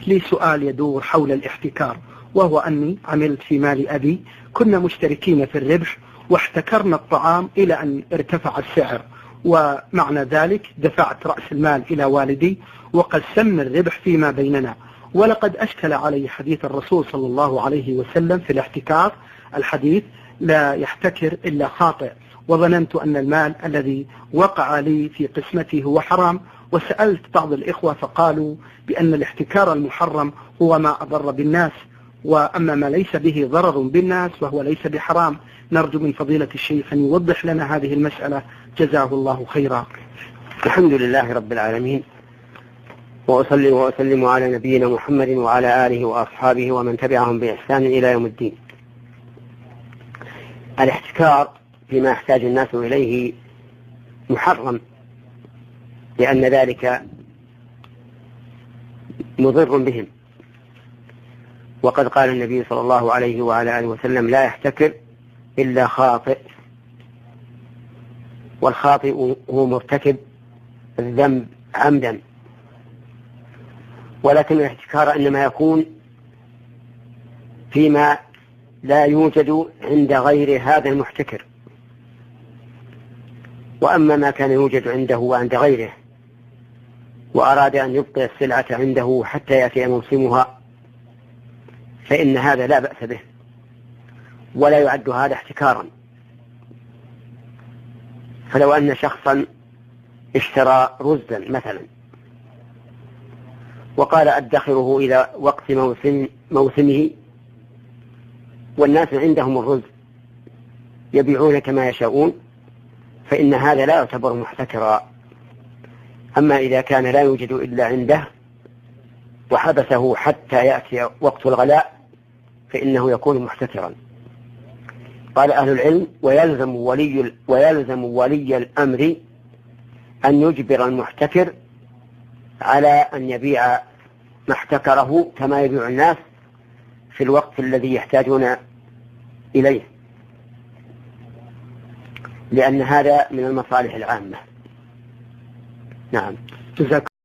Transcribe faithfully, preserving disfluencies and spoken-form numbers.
لي سؤال يدور حول الاحتكار، وهو أني عملت في مال أبي، كنا مشتركين في الربح واحتكرنا الطعام إلى أن ارتفع السعر، ومعنى ذلك دفعت رأس المال إلى والدي وقسمنا الربح فيما بيننا. ولقد أشكل علي حديث الرسول صلى الله عليه وسلم في الاحتكار، الحديث لا يحتكر إلا خاطئ، وظننت أن المال الذي وقع لي في قسمتي هو حرام. وسألت بعض الإخوة فقالوا بأن الاحتكار المحرم هو ما أضر بالناس، وأما ما ليس به ضرر بالناس وهو ليس بحرام. نرجو من فضيلة الشيخ أن يوضح لنا هذه المسألة، جزاه الله خيرا. الحمد لله رب العالمين، وأصلي وأسلم على نبينا محمد وعلى آله وأصحابه ومن تبعهم بإحسان إلى يوم الدين. الاحتكار فيما يحتاج الناس إليه محرم، لأن ذلك مضر بهم، وقد قال النبي صلى الله عليه وعلى آله وسلم: لا يحتكر إلا خاطئ، والخاطئ هو مرتكب الذنب عمدا. ولكن الاحتكار إنما يكون فيما لا يوجد عند غير هذا المحتكر، وأما ما كان يوجد عنده وعند غيره وأراد أن يبقي السلعة عنده حتى يأتي موسمها فإن هذا لا بأس به، ولا يعد هذا احتكارا. فلو أن شخصا اشترى رزا مثلا وقال أدخره إلى وقت موسم موسمه، والناس عندهم الرز يبيعون كما يشاءون، فإن هذا لا يعتبر محتكرا. أما إذا كان لا يوجد إلا عنده وحبسه حتى يأتي وقت الغلاء فإنه يكون محتكرا. قال أهل العلم: ويلزم ولي, ويلزم ولي الأمر أن يجبر المحتكر على أن يبيع ما احتكره كما يبيع الناس في الوقت الذي يحتاجون إليه، لأن هذا من المصالح العامة. نعم.